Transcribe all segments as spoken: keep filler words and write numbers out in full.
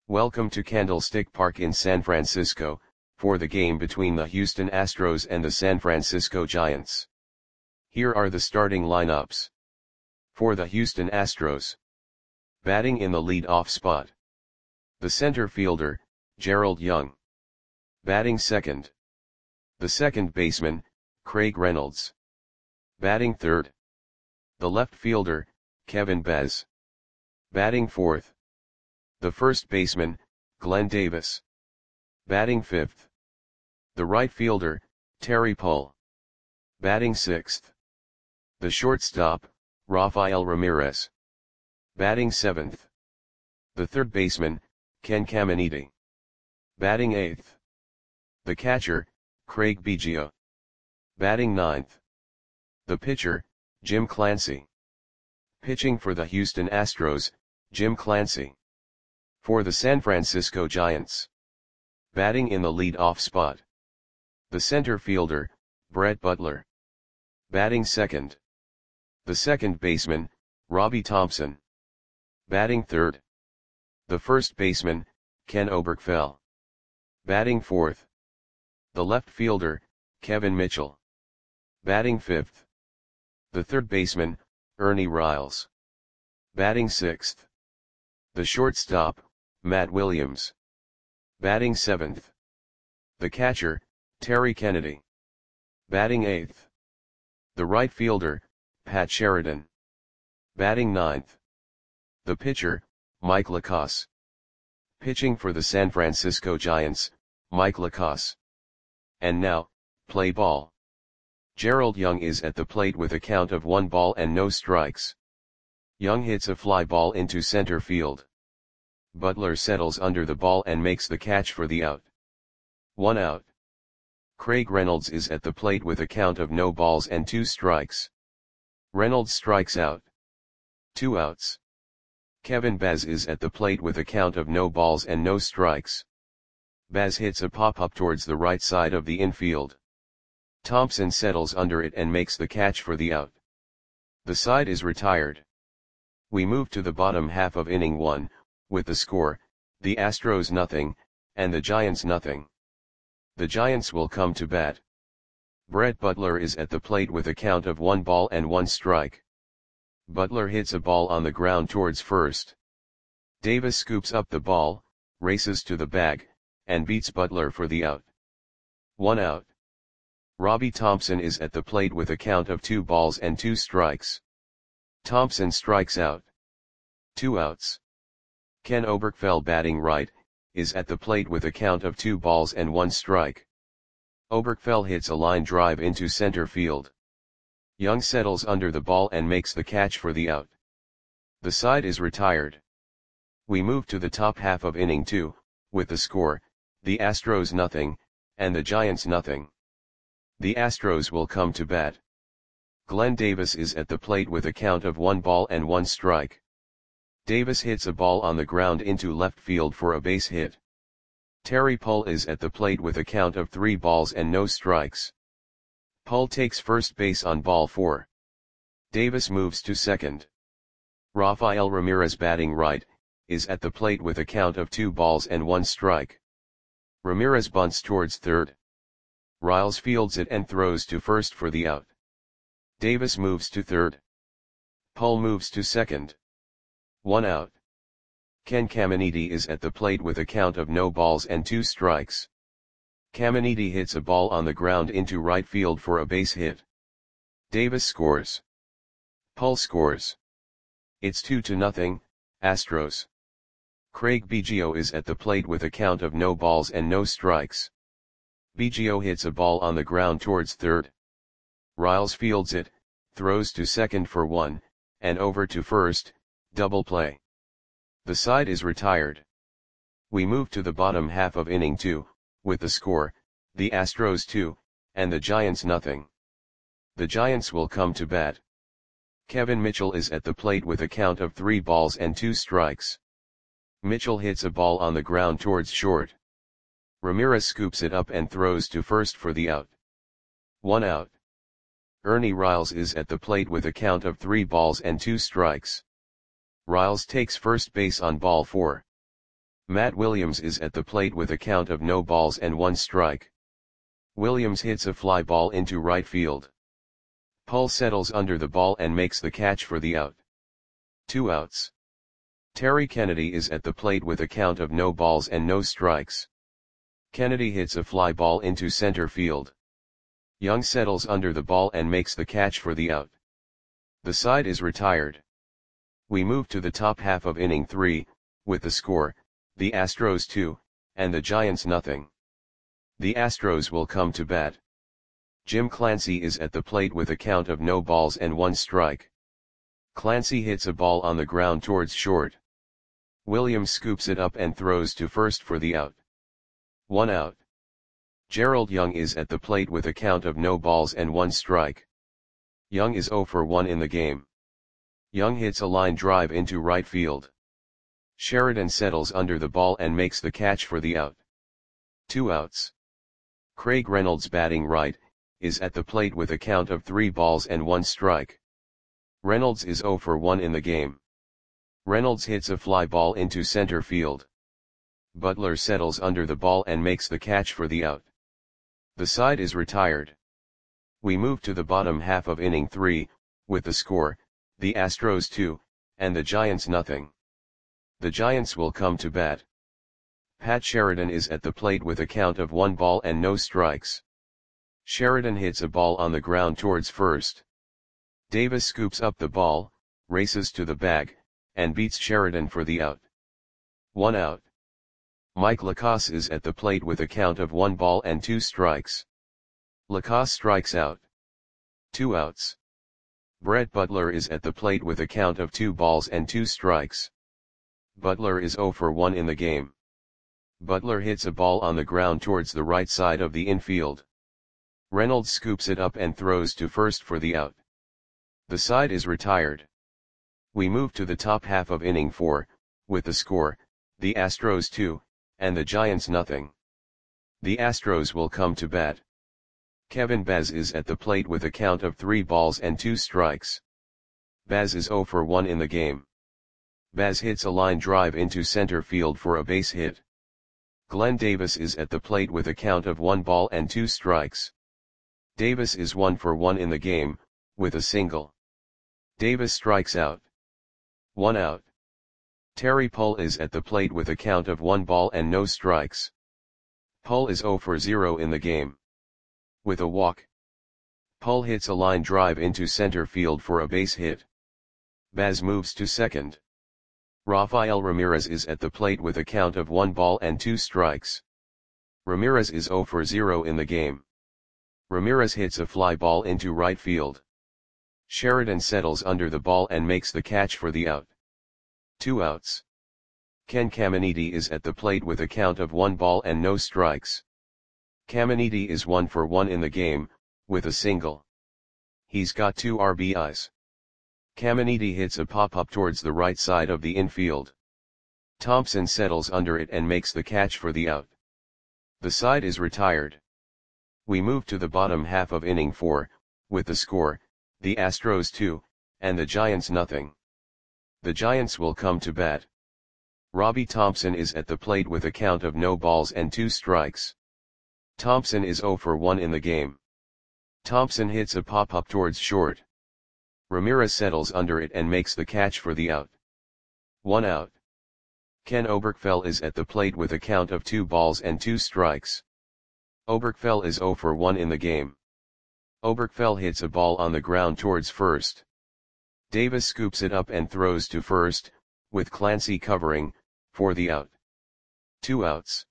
Welcome to Candlestick Park in San Francisco, for the game between the Houston Astros and the San Francisco Giants. Here are the starting lineups. For the Houston Astros. Batting in the lead-off spot. The center fielder, Gerald Young. Batting second. The second baseman, Craig Reynolds. Batting third. The left fielder, Kevin Bez. Batting fourth. The first baseman, Glenn Davis. Batting fifth. The right fielder, Terry Pull. Batting sixth. The shortstop, Rafael Ramirez. Batting seventh. The third baseman, Ken Caminiti. Batting eighth. The catcher, Craig Biggio. Batting ninth. The pitcher, Jim Clancy. Pitching for the Houston Astros, Jim Clancy. For the San Francisco Giants. Batting in the lead-off spot. The center fielder, Brett Butler. Batting second. The second baseman, Robbie Thompson. Batting third. The first baseman, Ken Oberkfell. Batting fourth. The left fielder, Kevin Mitchell. Batting fifth. The third baseman, Ernie Riles. Batting sixth. The shortstop, Matt Williams. Batting seventh. The catcher, Terry Kennedy. Batting eighth. The right fielder, Pat Sheridan. Batting ninth. The pitcher, Mike Lacasse. Pitching for the San Francisco Giants, Mike Lacasse. And now, play ball. Gerald Young is at the plate with a count of one ball and no strikes. Young hits a fly ball into center field. Butler settles under the ball and makes the catch for the out. One out. Craig Reynolds is at the plate with a count of no balls and two strikes. Reynolds strikes out. Two outs. Kevin Bez is at the plate with a count of no balls and no strikes. Bez hits a pop-up towards the right side of the infield. Thompson settles under it and makes the catch for the out. The side is retired. We move to the bottom half of inning one, with the score, the Astros nothing, and the Giants nothing. The Giants will come to bat. Brett Butler is at the plate with a count of one ball and one strike. Butler hits a ball on the ground towards first. Davis scoops up the ball, races to the bag, and beats Butler for the out. One out. Robbie Thompson is at the plate with a count of two balls and two strikes. Thompson strikes out. Two outs. Ken Oberkfell, batting right, is at the plate with a count of two balls and one strike. Oberkfell hits a line drive into center field. Young settles under the ball and makes the catch for the out. The side is retired. We move to the top half of inning two, with the score, the Astros nothing, and the Giants nothing. The Astros will come to bat. Glenn Davis is at the plate with a count of one ball and one strike. Davis hits a ball on the ground into left field for a base hit. Terry Pull is at the plate with a count of three balls and no strikes. Pull takes first base on ball four. Davis moves to second. Rafael Ramirez, batting right, is at the plate with a count of two balls and one strike. Ramirez bunts towards third. Riles fields it and throws to first for the out. Davis moves to third. Pull moves to second. One out. Ken Caminiti is at the plate with a count of no balls and two strikes. Caminiti hits a ball on the ground into right field for a base hit. Davis scores. Pull scores. It's two to nothing, Astros. Craig Biggio is at the plate with a count of no balls and no strikes. Biggio hits a ball on the ground towards third. Riles fields it, throws to second for one, and over to first, double play. The side is retired. We move to the bottom half of inning two, with the score, the Astros two, and the Giants nothing. The Giants will come to bat. Kevin Mitchell is at the plate with a count of three balls and two strikes. Mitchell hits a ball on the ground towards short. Ramirez scoops it up and throws to first for the out. One out. Ernie Riles is at the plate with a count of three balls and two strikes. Riles takes first base on ball four. Matt Williams is at the plate with a count of no balls and one strike. Williams hits a fly ball into right field. Pull settles under the ball and makes the catch for the out. Two outs. Terry Kennedy is at the plate with a count of no balls and no strikes. Kennedy hits a fly ball into center field. Young settles under the ball and makes the catch for the out. The side is retired. We move to the top half of inning three, with the score, the Astros two, and the Giants nothing. The Astros will come to bat. Jim Clancy is at the plate with a count of no balls and one strike. Clancy hits a ball on the ground towards short. Williams scoops it up and throws to first for the out. One out. Gerald Young is at the plate with a count of no balls and one strike. Young is oh for one in the game. Young hits a line drive into right field. Sheridan settles under the ball and makes the catch for the out. Two outs. Craig Reynolds, batting right, is at the plate with a count of three balls and one strike. Reynolds is oh for one in the game. Reynolds hits a fly ball into center field. Butler settles under the ball and makes the catch for the out. The side is retired. We move to the bottom half of inning three, with the score, the Astros two, and the Giants nothing. The Giants will come to bat. Pat Sheridan is at the plate with a count of one ball and no strikes. Sheridan hits a ball on the ground towards first. Davis scoops up the ball, races to the bag, and beats Sheridan for the out. One out. Mike Lacasse is at the plate with a count of one ball and two strikes. Lacasse strikes out. Two outs. Brett Butler is at the plate with a count of two balls and two strikes. Butler is oh for one in the game. Butler hits a ball on the ground towards the right side of the infield. Reynolds scoops it up and throws to first for the out. The side is retired. We move to the top half of inning four, with the score, the Astros two, and the Giants nothing. The Astros will come to bat. Kevin Baz is at the plate with a count of three balls and two strikes. Baz is oh for one in the game. Baz hits a line drive into center field for a base hit. Glenn Davis is at the plate with a count of one ball and two strikes. Davis is one for one in the game, with a single. Davis strikes out. One out. Terry Pull is at the plate with a count of one ball and no strikes. Pull is oh for zero in the game. With a walk. Pull hits a line drive into center field for a base hit. Baz moves to second. Rafael Ramirez is at the plate with a count of one ball and two strikes. Ramirez is oh for zero in the game. Ramirez hits a fly ball into right field. Sheridan settles under the ball and makes the catch for the out. Two outs. Ken Caminiti is at the plate with a count of one ball and no strikes. Caminiti is one for one in the game, with a single. He's got two R B Is. Caminiti hits a pop-up towards the right side of the infield. Thompson settles under it and makes the catch for the out. The side is retired. We move to the bottom half of inning four, with the score, the Astros two, and the Giants nothing. The Giants will come to bat. Robbie Thompson is at the plate with a count of no balls and two strikes. Thompson is oh for one in the game. Thompson hits a pop-up towards short. Ramirez settles under it and makes the catch for the out. One out. Ken Oberkfell is at the plate with a count of two balls and two strikes. Oberkfell is oh for one in the game. Oberkfell hits a ball on the ground towards first. Davis scoops it up and throws to first, with Clancy covering, for the out. Two outs.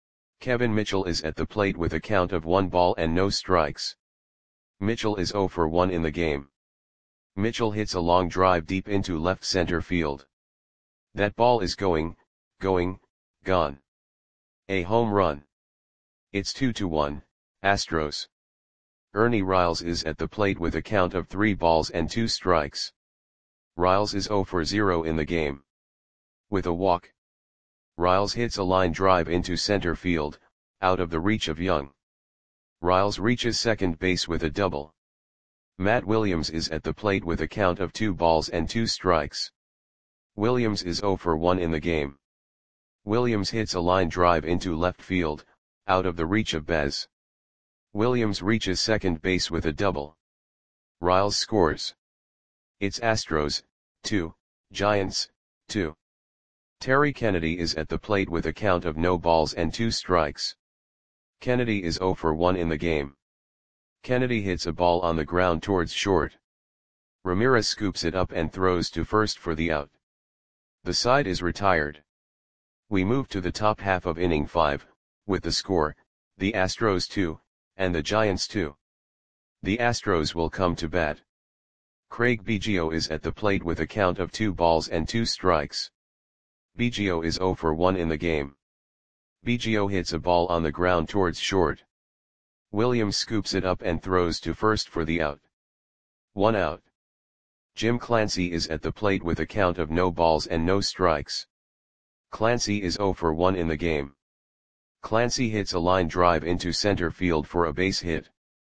Kevin Mitchell is at the plate with a count of one ball and no strikes. Mitchell is oh for one in the game. Mitchell hits a long drive deep into left center field. That ball is going, going, gone. A home run. It's two to one, Astros. Ernie Riles is at the plate with a count of three balls and two strikes. Riles is oh for zero in the game. With a walk. Riles hits a line drive into center field, out of the reach of Young. Riles reaches second base with a double. Matt Williams is at the plate with a count of two balls and two strikes. Williams is oh for one in the game. Williams hits a line drive into left field, out of the reach of Bez. Williams reaches second base with a double. Riles scores. It's Astros, two, Giants, two. Terry Kennedy is at the plate with a count of no balls and two strikes. Kennedy is zero for one in the game. Kennedy hits a ball on the ground towards short. Ramirez scoops it up and throws to first for the out. The side is retired. We move to the top half of inning five, with the score, the Astros two, and the Giants two. The Astros will come to bat. Craig Biggio is at the plate with a count of two balls and two strikes. Biggio is zero for one in the game. Biggio hits a ball on the ground towards short. Williams scoops it up and throws to first for the out. One out. Jim Clancy is at the plate with a count of no balls and no strikes. Clancy is zero for one in the game. Clancy hits a line drive into center field for a base hit.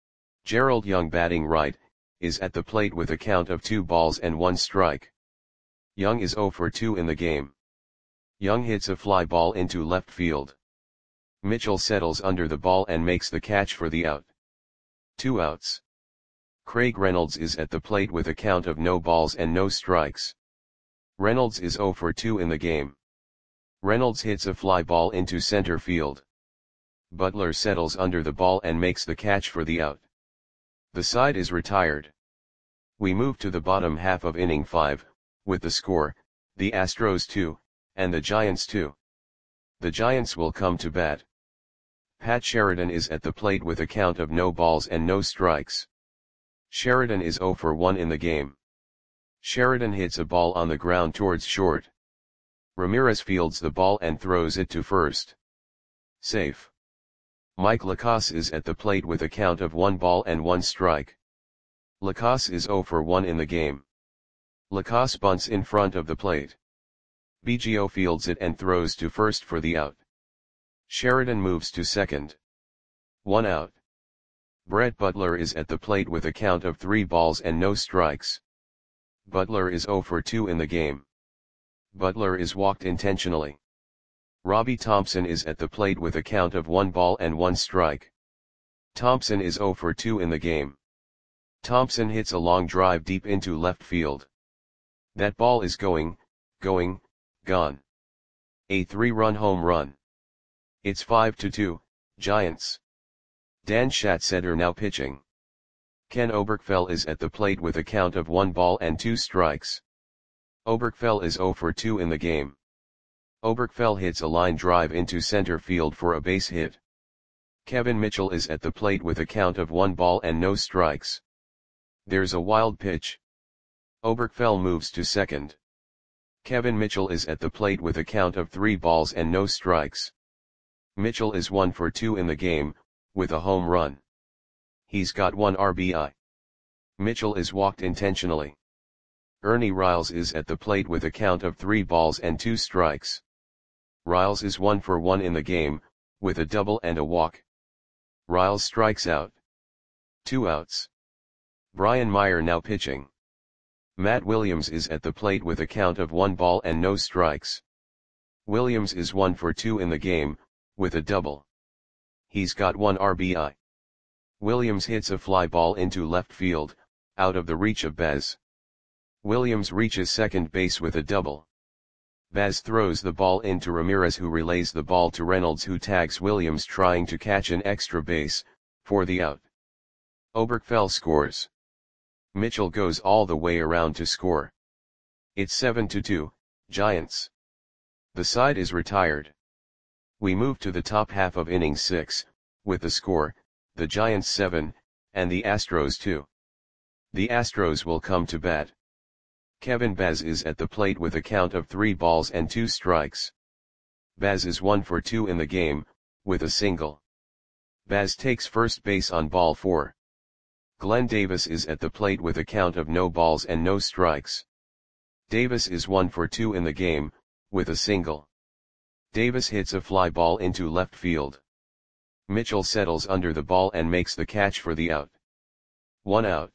Gerald Young, batting right, is at the plate with a count of two balls and one strike. Young is zero for two in the game. Young hits a fly ball into left field. Mitchell settles under the ball and makes the catch for the out. Two outs. Craig Reynolds is at the plate with a count of no balls and no strikes. Reynolds is zero for two in the game. Reynolds hits a fly ball into center field. Butler settles under the ball and makes the catch for the out. The side is retired. We move to the bottom half of inning five, with the score, the Astros two, and the Giants two. The Giants will come to bat. Pat Sheridan is at the plate with a count of no balls and no strikes. Sheridan is zero for one in the game. Sheridan hits a ball on the ground towards short. Ramirez fields the ball and throws it to first. Safe. Mike Lacasse is at the plate with a count of one ball and one strike. Lacasse is zero for one in the game. Lacasse bunts in front of the plate. Biggio fields it and throws to first for the out. Sheridan moves to second. One out. Brett Butler is at the plate with a count of three balls and no strikes. Butler is zero for two in the game. Butler is walked intentionally. Robbie Thompson is at the plate with a count of one ball and one strike. Thompson is zero for two in the game. Thompson hits a long drive deep into left field. That ball is going, going, gone. A three-run home run. It's five to two, Giants. Dan Schatzeder now pitching. Ken Oberkfell is at the plate with a count of one ball and two strikes. Oberkfell is zero for two in the game. Oberkfell hits a line drive into center field for a base hit. Kevin Mitchell is at the plate with a count of one ball and no strikes. There's a wild pitch. Oberkfell moves to second. Kevin Mitchell is at the plate with a count of three balls and no strikes. Mitchell is one for two in the game, with a home run. He's got one R B I. Mitchell is walked intentionally. Ernie Riles is at the plate with a count of three balls and two strikes. Riles is one for one in the game, with a double and a walk. Riles strikes out. Two outs. Brian Meyer now pitching. Matt Williams is at the plate with a count of one ball and no strikes. Williams is one for two in the game, with a double. He's got one R B I. Williams hits a fly ball into left field, out of the reach of Bez. Williams reaches second base with a double. Baz throws the ball into Ramirez, who relays the ball to Reynolds, who tags Williams trying to catch an extra base, for the out. Oberkfell scores. Mitchell goes all the way around to score. It's seven to two, Giants. The side is retired. We move to the top half of inning six, with the score, the Giants seven, and the Astros two. The Astros will come to bat. Kevin Baz is at the plate with a count of three balls and two strikes. Baz is one for two in the game, with a single. Baz takes first base on ball four. Glenn Davis is at the plate with a count of no balls and no strikes. Davis is one for two in the game, with a single. Davis hits a fly ball into left field. Mitchell settles under the ball and makes the catch for the out. One out.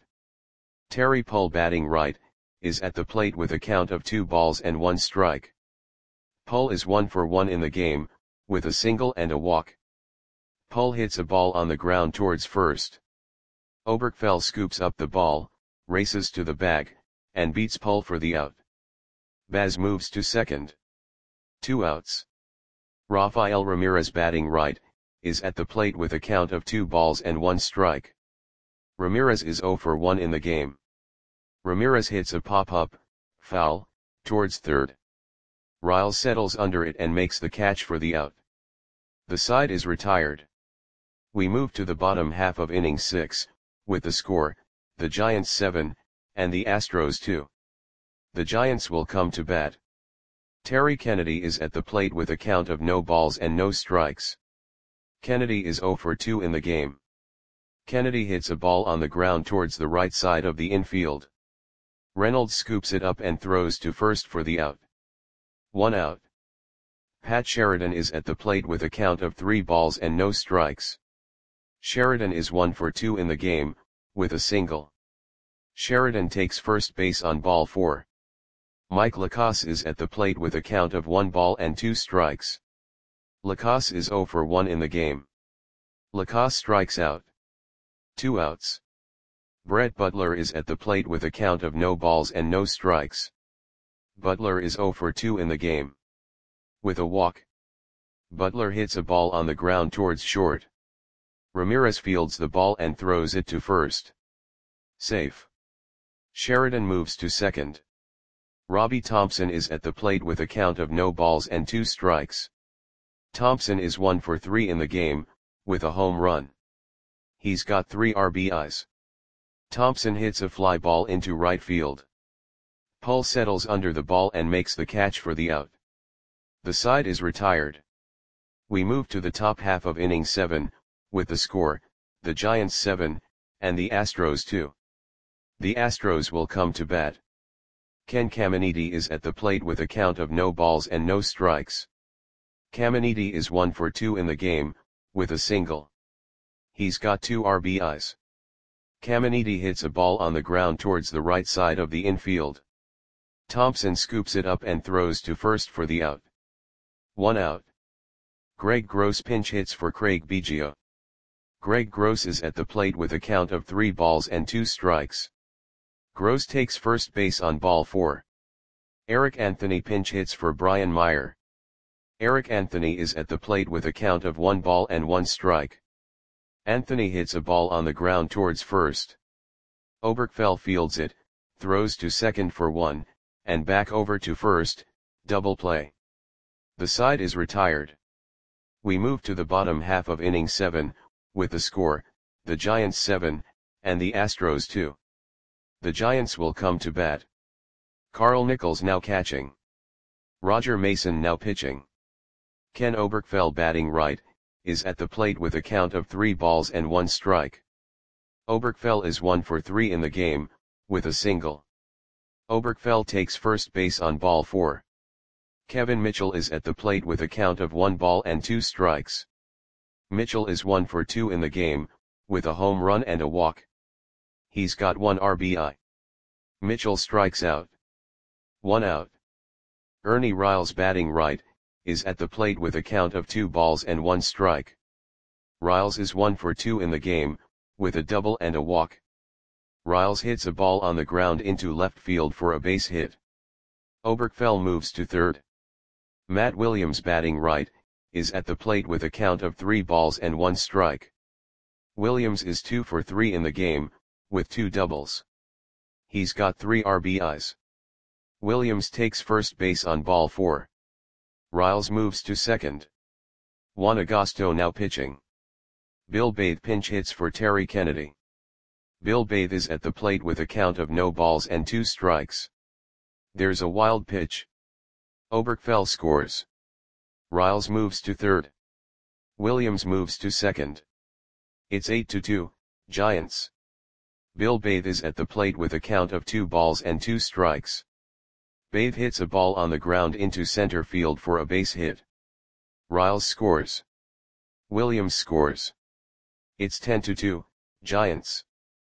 Terry Pull, batting right, is at the plate with a count of two balls and one strike. Pull is one for one in the game, with a single and a walk. Pull hits a ball on the ground towards first. Oberkfell scoops up the ball, races to the bag, and beats Pull for the out. Baz moves to second. Two outs. Rafael Ramirez, batting right, is at the plate with a count of two balls and one strike. Ramirez is zero for one in the game. Ramirez hits a pop-up, foul, towards third. Riles settles under it and makes the catch for the out. The side is retired. We move to the bottom half of inning six, with the score, the Giants seven, and the Astros two. The Giants will come to bat. Terry Kennedy is at the plate with a count of no balls and no strikes. Kennedy is zero for two in the game. Kennedy hits a ball on the ground towards the right side of the infield. Reynolds scoops it up and throws to first for the out. One out. Pat Sheridan is at the plate with a count of three balls and no strikes. Sheridan is one for two in the game, with a single. Sheridan takes first base on ball four. Mike Lacasse is at the plate with a count of one ball and two strikes. Lacasse is zero for one in the game. Lacasse strikes out. Two outs. Brett Butler is at the plate with a count of no balls and no strikes. Butler is zero for two in the game. With a walk. Butler hits a ball on the ground towards short. Ramirez fields the ball and throws it to first. Safe. Sheridan moves to second. Robbie Thompson is at the plate with a count of no balls and two strikes. Thompson is one for three in the game, with a home run. He's got three R B Is. Thompson hits a fly ball into right field. Pull settles under the ball and makes the catch for the out. The side is retired. We move to the top half of inning seven, with the score, the Giants seven, and the Astros two. The Astros will come to bat. Ken Caminiti is at the plate with a count of no balls and no strikes. Caminiti is one for two in the game, with a single. He's got two R B Is. Caminiti hits a ball on the ground towards the right side of the infield. Thompson scoops it up and throws to first for the out. One out. Greg Gross pinch hits for Craig Biggio. Greg Gross is at the plate with a count of three balls and two strikes. Gross takes first base on ball four. Eric Anthony pinch hits for Brian Meyer. Eric Anthony is at the plate with a count of one ball and one strike. Anthony hits a ball on the ground towards first. Oberkfell fields it, throws to second for one, and back over to first, double play. The side is retired. We move to the bottom half of inning seven, with the score, the Giants seven, and the Astros two. The Giants will come to bat. Carl Nichols now catching. Roger Mason now pitching. Ken Oberkfell, batting right, is at the plate with a count of three balls and one strike. Oberkfell is one for three in the game, with a single. Oberkfell takes first base on ball four. Kevin Mitchell is at the plate with a count of one ball and two strikes. Mitchell is one for two in the game, with a home run and a walk. He's got one R B I. Mitchell strikes out. One out. Ernie Riles, batting right, is at the plate with a count of two balls and one strike. Riles is one for two in the game, with a double and a walk. Riles hits a ball on the ground into left field for a base hit. Oberkfell moves to third. Matt Williams, batting right, is at the plate with a count of three balls and one strike. Williams is two for three in the game, with two doubles. He's got three R B Is. Williams takes first base on ball four. Riles moves to second. Juan Agosto now pitching. Bill Bathe pinch hits for Terry Kennedy. Bill Bathe is at the plate with a count of no balls and two strikes. There's a wild pitch. Oberkfell scores. Riles moves to third. Williams moves to second. It's eight to two, Giants. Bill Bathe is at the plate with a count of two balls and two strikes. Bathe hits a ball on the ground into center field for a base hit. Riles scores. Williams scores. It's ten to two, Giants.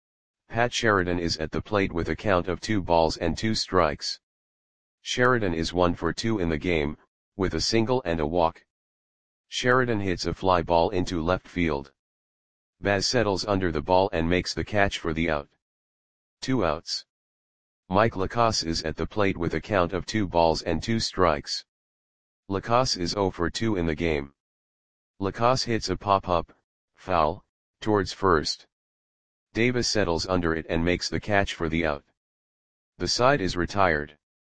Pat Sheridan is at the plate with a count of two balls and two strikes. Sheridan is one for two in the game, with a single and a walk. Sheridan hits a fly ball into left field. Baz settles under the ball and makes the catch for the out. Two outs. Mike Lacasse is at the plate with a count of two balls and two strikes. Lacasse is oh for two in the game. Lacasse hits a pop-up, foul, towards first. Davis settles under it and makes the catch for the out. The side is retired.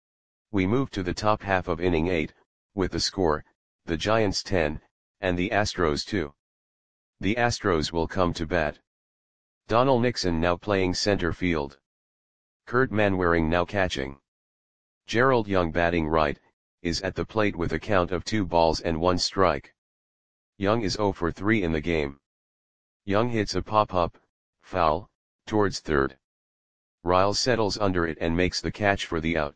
We move to the top half of inning eight, with the score, the Giants ten, and the Astros two. The Astros will come to bat. Donald Nixon now playing center field. Kurt Manwaring now catching. Gerald Young batting right, is at the plate with a count of two balls and one strike. Young is oh for three in the game. Young hits a pop-up, foul, towards third. Riles settles under it and makes the catch for the out.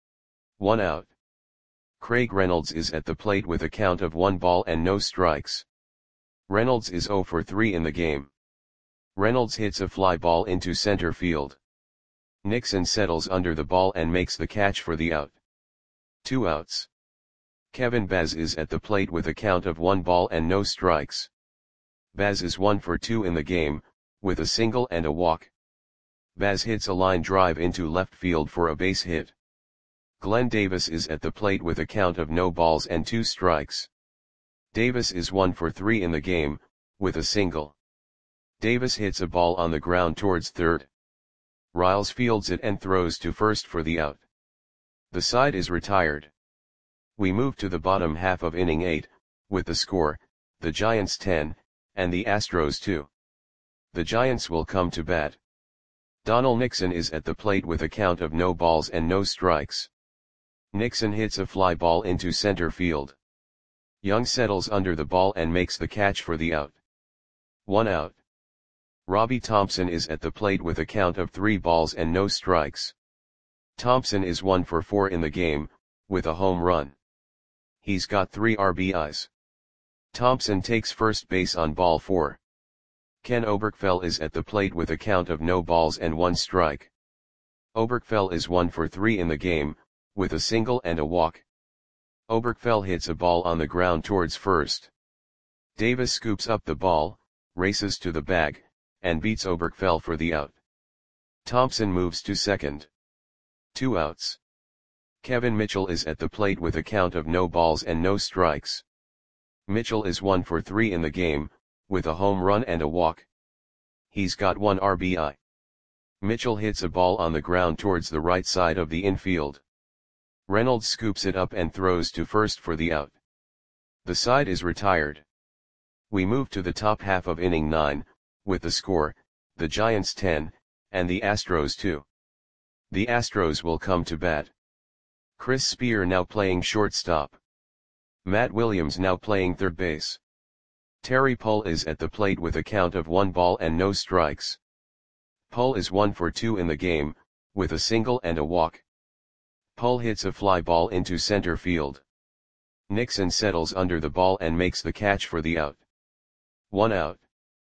One out. Craig Reynolds is at the plate with a count of one ball and no strikes. Reynolds is oh for three in the game. Reynolds hits a fly ball into center field. Nixon settles under the ball and makes the catch for the out. Two outs. Kevin Baz is at the plate with a count of one ball and no strikes. Baz is one for two in the game, with a single and a walk. Baz hits a line drive into left field for a base hit. Glenn Davis is at the plate with a count of no balls and two strikes. Davis is one for three in the game, with a single. Davis hits a ball on the ground towards third. Riles fields it and throws to first for the out. The side is retired. We move to the bottom half of inning eight, with the score, the Giants ten, and the Astros two. The Giants will come to bat. Donald Nixon is at the plate with a count of no balls and no strikes. Nixon hits a fly ball into center field. Young settles under the ball and makes the catch for the out. One out. Robbie Thompson is at the plate with a count of three balls and no strikes. Thompson is one for four in the game, with a home run. He's got three R B Is. Thompson takes first base on ball four. Ken Oberkfell is at the plate with a count of no balls and one strike. Oberkfell is one for three in the game, with a single and a walk. Oberkfell hits a ball on the ground towards first. Davis scoops up the ball, races to the bag, and beats Oberkfell for the out. Thompson moves to second. Two outs. Kevin Mitchell is at the plate with a count of no balls and no strikes. Mitchell is one for three in the game, with a home run and a walk. He's got one R B I. Mitchell hits a ball on the ground towards the right side of the infield. Reynolds scoops it up and throws to first for the out. The side is retired. We move to the top half of inning nine, with the score, the Giants ten, and the Astros two. The Astros will come to bat. Chris Spear now playing shortstop. Matt Williams now playing third base. Terry Pull is at the plate with a count of one ball and no strikes. Pull is one for two in the game, with a single and a walk. Pull hits a fly ball into center field. Nixon settles under the ball and makes the catch for the out. One out.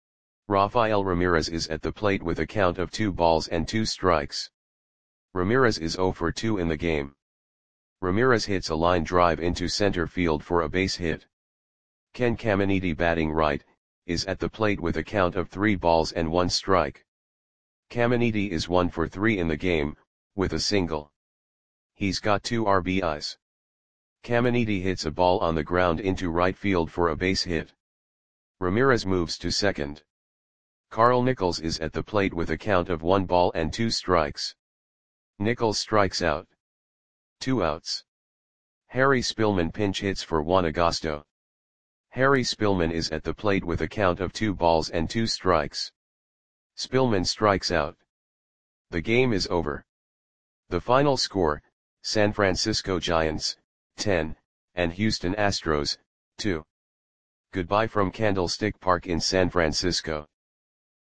Rafael Ramirez is at the plate with a count of two balls and two strikes. Ramirez is oh for two in the game. Ramirez hits a line drive into center field for a base hit. Ken Caminiti batting right, is at the plate with a count of three balls and one strike. Caminiti is one for three in the game, with a single. He's got two R B Is. Caminiti hits a ball on the ground into right field for a base hit. Ramirez moves to second. Carl Nichols is at the plate with a count of one ball and two strikes. Nichols strikes out. Two outs. Harry Spillman pinch hits for Juan Agosto. Harry Spillman is at the plate with a count of two balls and two strikes. Spillman strikes out. The game is over. The final score, San Francisco Giants, ten, and Houston Astros, two. Goodbye from Candlestick Park in San Francisco.